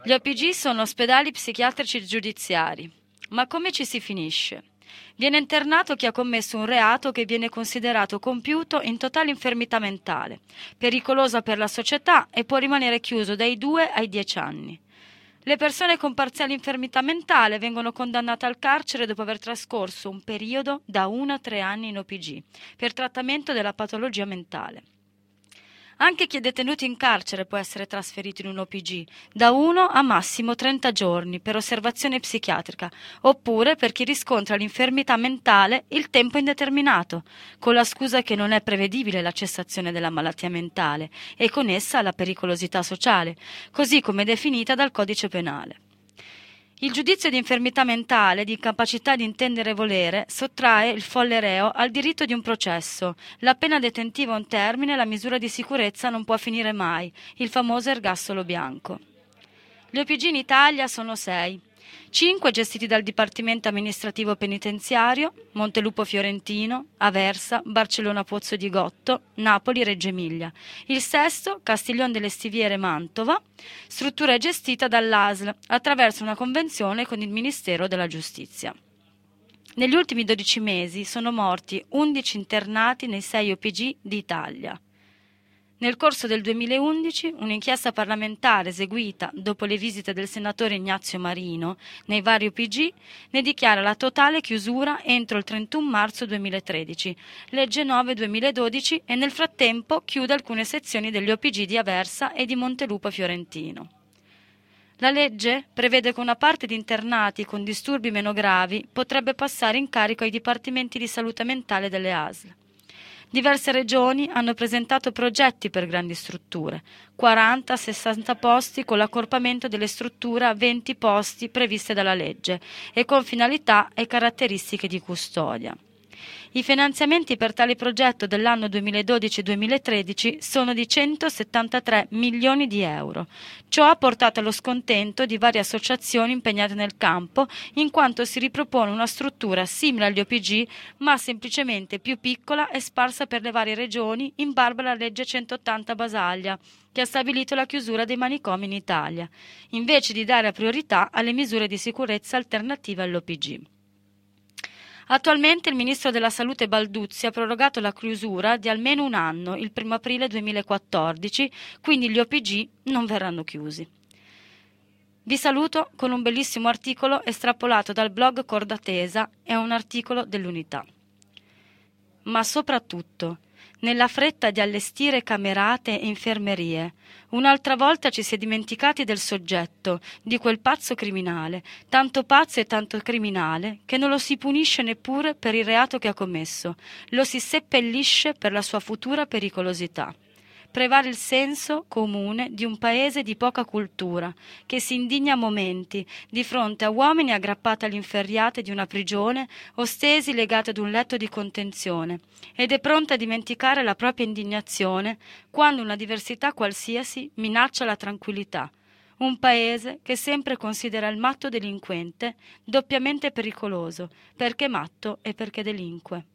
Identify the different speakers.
Speaker 1: Gli OPG sono ospedali psichiatrici giudiziari. Ma come ci si finisce? Viene internato chi ha commesso un reato che viene considerato compiuto in totale infermità mentale, pericolosa per la società e può rimanere chiuso dai 2 ai 10 anni. Le persone con parziale infermità mentale vengono condannate al carcere dopo aver trascorso un periodo da 1 a 3 anni in OPG per trattamento della patologia mentale. Anche chi è detenuto in carcere può essere trasferito in un OPG da 1 a massimo 30 giorni per osservazione psichiatrica, oppure per chi riscontra l'infermità mentale il tempo indeterminato, con la scusa che non è prevedibile la cessazione della malattia mentale e con essa la pericolosità sociale, così come definita dal Codice Penale. Il giudizio di infermità mentale, di incapacità di intendere e volere, sottrae il folle reo al diritto di un processo. La pena detentiva ha un termine, la misura di sicurezza non può finire mai, il famoso ergastolo bianco. Gli OPG in Italia sono 6. 5 gestiti dal Dipartimento Amministrativo Penitenziario, Montelupo Fiorentino, Aversa, Barcellona Pozzo di Gotto, Napoli, Reggio Emilia. Il sesto, Castiglion delle Stiviere, Mantova, struttura gestita dall'ASL attraverso una convenzione con il Ministero della Giustizia. Negli ultimi 12 mesi sono morti 11 internati nei 6 OPG d'Italia. Nel corso del 2011, un'inchiesta parlamentare eseguita dopo le visite del senatore Ignazio Marino nei vari OPG ne dichiara la totale chiusura entro il 31 marzo 2013, legge 9/2012, e nel frattempo chiude alcune sezioni degli OPG di Aversa e di Montelupo Fiorentino. La legge prevede che una parte di internati con disturbi meno gravi potrebbe passare in carico ai dipartimenti di salute mentale delle ASL. Diverse regioni hanno presentato progetti per grandi strutture, 40-60 posti con l'accorpamento delle strutture a 20 posti previste dalla legge e con finalità e caratteristiche di custodia. I finanziamenti per tale progetto dell'anno 2012-2013 sono di 173 milioni di euro. Ciò ha portato allo scontento di varie associazioni impegnate nel campo, in quanto si ripropone una struttura simile agli OPG, ma semplicemente più piccola e sparsa per le varie regioni, in barba alla legge 180 Basaglia, che ha stabilito la chiusura dei manicomi in Italia, invece di dare priorità alle misure di sicurezza alternative all'OPG. Attualmente il ministro della Salute Balduzzi ha prorogato la chiusura di almeno un anno, il 1 aprile 2014, quindi gli OPG non verranno chiusi. Vi saluto con un bellissimo articolo estrapolato dal blog Cordatesa, è un articolo dell'Unità. Ma soprattutto, nella fretta di allestire camerate e infermerie, un'altra volta ci si è dimenticati del soggetto, di quel pazzo criminale, tanto pazzo e tanto criminale che non lo si punisce neppure per il reato che ha commesso, lo si seppellisce per la sua futura pericolosità. Prevale il senso comune di un paese di poca cultura, che si indigna a momenti di fronte a uomini aggrappati alle inferriate di una prigione o stesi legati ad un letto di contenzione, ed è pronta a dimenticare la propria indignazione quando una diversità qualsiasi minaccia la tranquillità. Un paese che sempre considera il matto delinquente doppiamente pericoloso, perché matto e perché delinque.